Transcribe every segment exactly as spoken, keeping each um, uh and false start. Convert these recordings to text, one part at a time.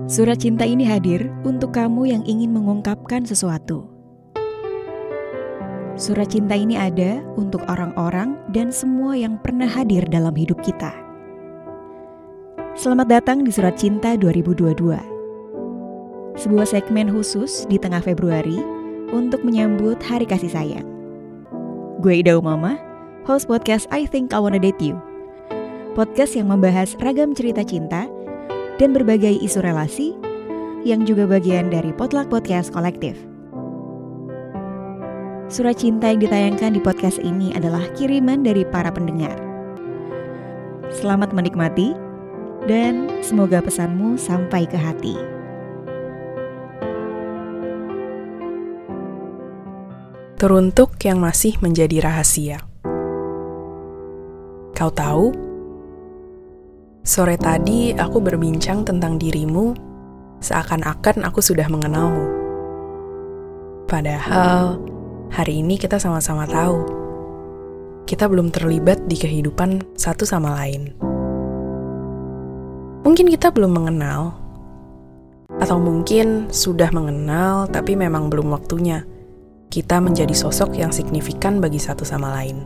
Surat cinta ini hadir untuk kamu yang ingin mengungkapkan sesuatu. Surat cinta ini ada untuk orang-orang dan semua yang pernah hadir dalam hidup kita. Selamat datang di Surat Cinta dua ribu dua puluh dua. Sebuah segmen khusus di tengah Februari untuk menyambut Hari Kasih Sayang. Gue Ida Umama, host podcast I Think I Wanna Date You. Podcast yang membahas ragam cerita cinta dan berbagai isu relasi yang juga bagian dari Potluck Podcast Kolektif. Surat cinta yang ditayangkan di podcast ini adalah kiriman dari para pendengar. Selamat menikmati dan semoga pesanmu sampai ke hati. Teruntuk yang masih menjadi rahasia. Kau tahu, sore tadi aku berbincang tentang dirimu seakan-akan aku sudah mengenalmu. Padahal, hari ini kita sama-sama tahu, kita belum terlibat di kehidupan satu sama lain. Mungkin kita belum mengenal, atau mungkin sudah mengenal tapi memang belum waktunya kita menjadi sosok yang signifikan bagi satu sama lain.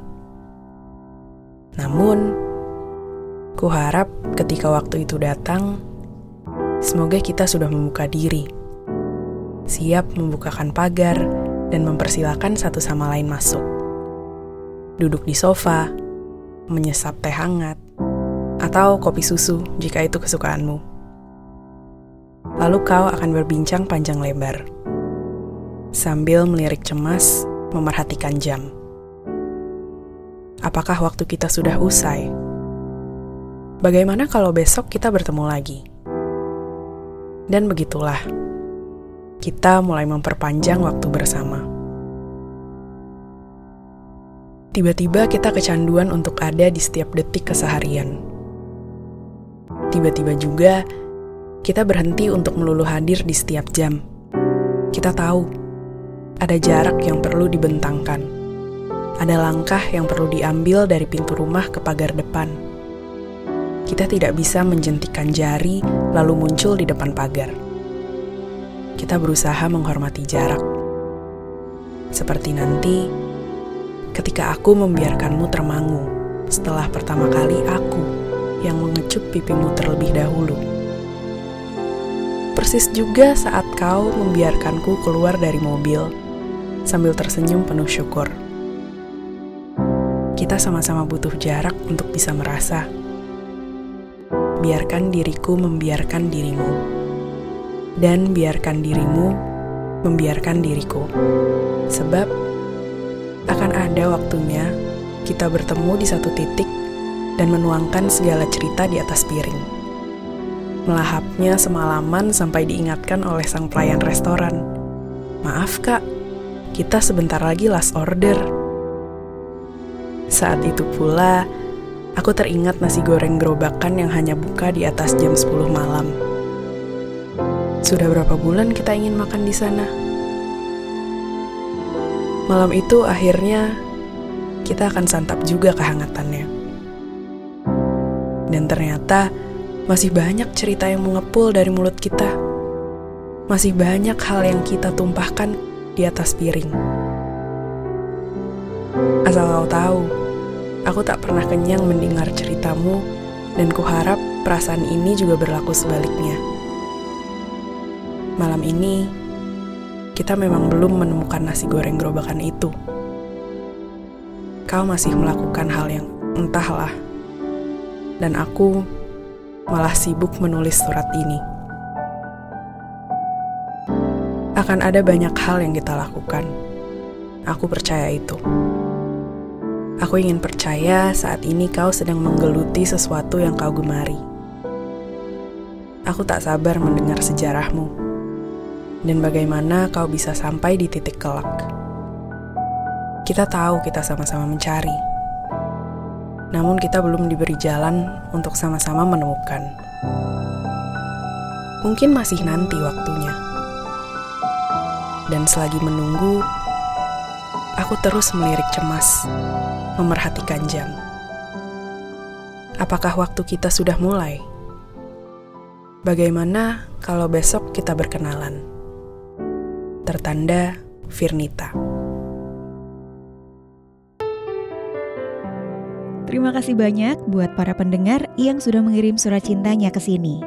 Namun, kuharap ketika waktu itu datang, semoga kita sudah membuka diri, siap membukakan pagar dan mempersilakan satu sama lain masuk. Duduk di sofa, menyesap teh hangat, atau kopi susu jika itu kesukaanmu. Lalu kau akan berbincang panjang lebar, sambil melirik cemas, memerhatikan jam. Apakah waktu kita sudah usai? Bagaimana kalau besok kita bertemu lagi? Dan begitulah, kita mulai memperpanjang waktu bersama. Tiba-tiba kita kecanduan untuk ada di setiap detik keseharian. Tiba-tiba juga, kita berhenti untuk melulu hadir di setiap jam. Kita tahu, ada jarak yang perlu dibentangkan. Ada langkah yang perlu diambil dari pintu rumah ke pagar depan. Kita tidak bisa menjentikan jari lalu muncul di depan pagar. Kita berusaha menghormati jarak. Seperti nanti, ketika aku membiarkanmu termangu, setelah pertama kali aku yang mengecup pipimu terlebih dahulu. Persis juga saat kau membiarkanku keluar dari mobil, sambil tersenyum penuh syukur. Kita sama-sama butuh jarak untuk bisa merasa. Biarkan diriku membiarkan dirimu, dan biarkan dirimu membiarkan diriku. Sebab akan ada waktunya kita bertemu di satu titik dan menuangkan segala cerita di atas piring. Melahapnya semalaman sampai diingatkan oleh sang pelayan restoran. Maaf kak, kita sebentar lagi last order. Saat itu pula, aku teringat nasi goreng gerobakan yang hanya buka di atas jam sepuluh malam. Sudah berapa bulan kita ingin makan di sana? Malam itu akhirnya kita akan santap juga kehangatannya. Dan ternyata masih banyak cerita yang mengepul dari mulut kita. Masih banyak hal yang kita tumpahkan di atas piring. Asal kau tahu, aku tak pernah kenyang mendengar ceritamu, dan kuharap perasaan ini juga berlaku sebaliknya. Malam ini, kita memang belum menemukan nasi goreng gerobakan itu. Kau masih melakukan hal yang entahlah, dan aku malah sibuk menulis surat ini. Akan ada banyak hal yang kita lakukan. Aku percaya itu. Aku ingin percaya saat ini kau sedang menggeluti sesuatu yang kau gemari. Aku tak sabar mendengar sejarahmu dan bagaimana kau bisa sampai di titik kelak. Kita tahu kita sama-sama mencari, namun kita belum diberi jalan untuk sama-sama menemukan. Mungkin masih nanti waktunya. Dan selagi menunggu, aku terus melirik cemas, memerhatikan jam. Apakah waktu kita sudah mulai? Bagaimana kalau besok kita berkenalan? Tertanda Firnita. Terima kasih banyak buat para pendengar yang sudah mengirim surat cintanya ke sini.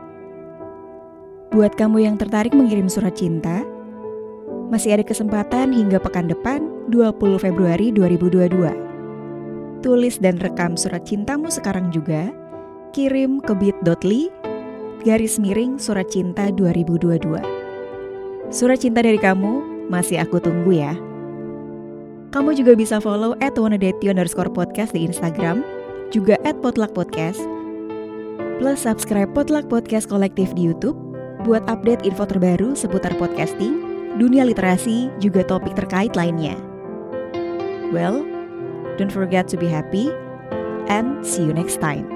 Buat kamu yang tertarik mengirim surat cinta, masih ada kesempatan hingga pekan depan dua puluh Februari dua ribu dua puluh dua. Tulis dan rekam surat cintamu sekarang juga. Kirim ke bit.ly garis miring surat cinta dua ribu dua puluh dua. Surat cinta dari kamu masih aku tunggu ya. Kamu juga bisa follow at wanadeti underscore podcast di Instagram, juga at potluck podcast, plus subscribe Potluck Podcast Kolektif di YouTube buat update info terbaru seputar podcasting, dunia literasi, juga topik terkait lainnya. Well, don't forget to be happy, and see you next time.